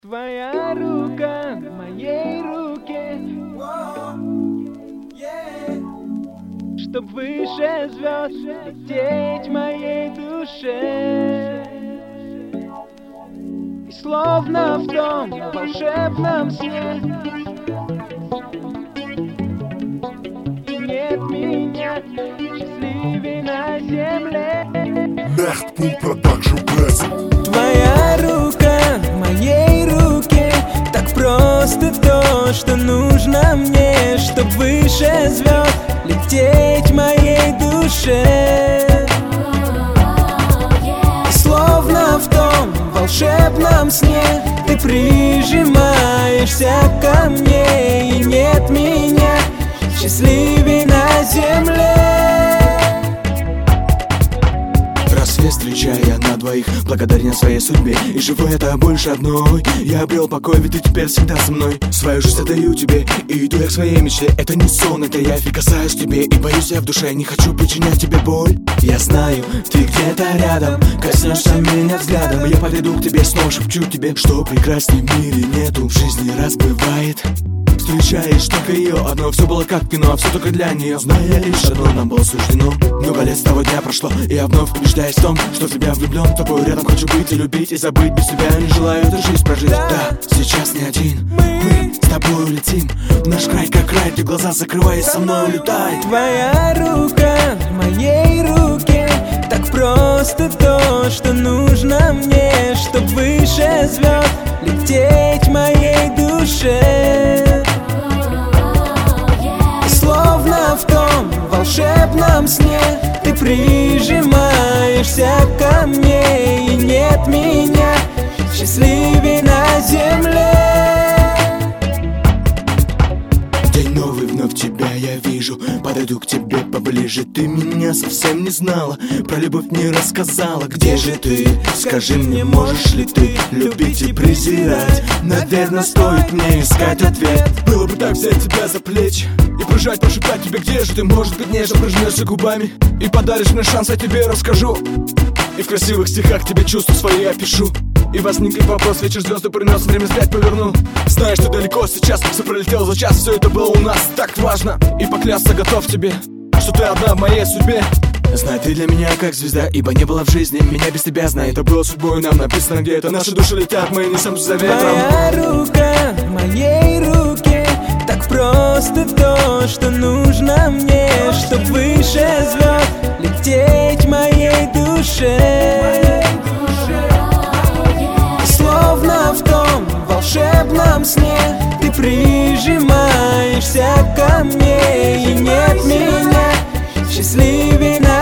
Твоя рука в моей руке, чтоб выше звезд лететь в моей душе. И словно в том волшебном сне и нет меня счастливей на земле. Nachtpool Production Present. Твоя рука в моей руке, так просто то, что нужно мне, чтоб выше звезд лететь в моей душе. И словно в том волшебном сне ты прижимаешься ко мне, и нет меня счастливей на земле. Рассвет встречая на двоих, благодарен своей судьбе. И живу это больше одной. Я обрел покой, ведь ты теперь всегда со мной. Свою жизнь отдаю тебе, и иду я к своей мечте. Это не сон, это я прикасаюсь к тебе. И боюсь я в душе, не хочу причинять тебе боль. Я знаю, ты где-то рядом, коснешься меня взглядом. Я подойду к тебе, снова шепчу тебе, что прекрасней в мире нету. В жизни раз бывает, встречаешь только ее одно, все было как кино, все только для нее. Зная лишь одно, нам было суждено. Много лет с того дня прошло, и я вновь убеждаюсь в том, что в тебя влюблен. Тобой рядом хочу быть и любить, и забыть без тебя не желаю эту жизнь прожить. Да, сейчас не один, мы с тобой улетим в наш край, как рай, ты глаза закрывай и со мной улетай. Твоя рука в моей руке, так просто то, что нужно мне, чтоб выше звезд лететь в моей душе. Словно в том волшебном сне ты прижимаешься ко мне, и нет меня счастливей на земле. День новый, вновь тебя я вижу, подойду к тебе поближе. Ты меня совсем не знала, про любовь не рассказала. Где же ты? Скажи мне, можешь ли ты любить и презирать? Наверное, стоит мне искать ответ. Было бы так взять тебя за плечи и прижать, прошептать тебе, где же ты? Может быть, нежно прижмешься губами и подаришь мне шанс, я тебе расскажу. И в красивых стихах тебе чувства свои опишу. И возникнет вопрос, вечер звезды принес, время взгляд повернул. Знаешь, ты далеко сейчас, все пролетело за час, все это было у нас так важно. И поклясться готов тебе, что ты одна в моей судьбе. Знай, ты для меня как звезда, ибо не было в жизни меня без тебя. Знай, это было судьбой, нам написано где-то. Наши души летят, мы несем за ветром. Твоя рука в моей руке, так просто то, что нужно мне, чтоб выше звезд лететь в моей душе. Словно в том волшебном сне ты прижимаешься ко мне, и нет меня счастливей на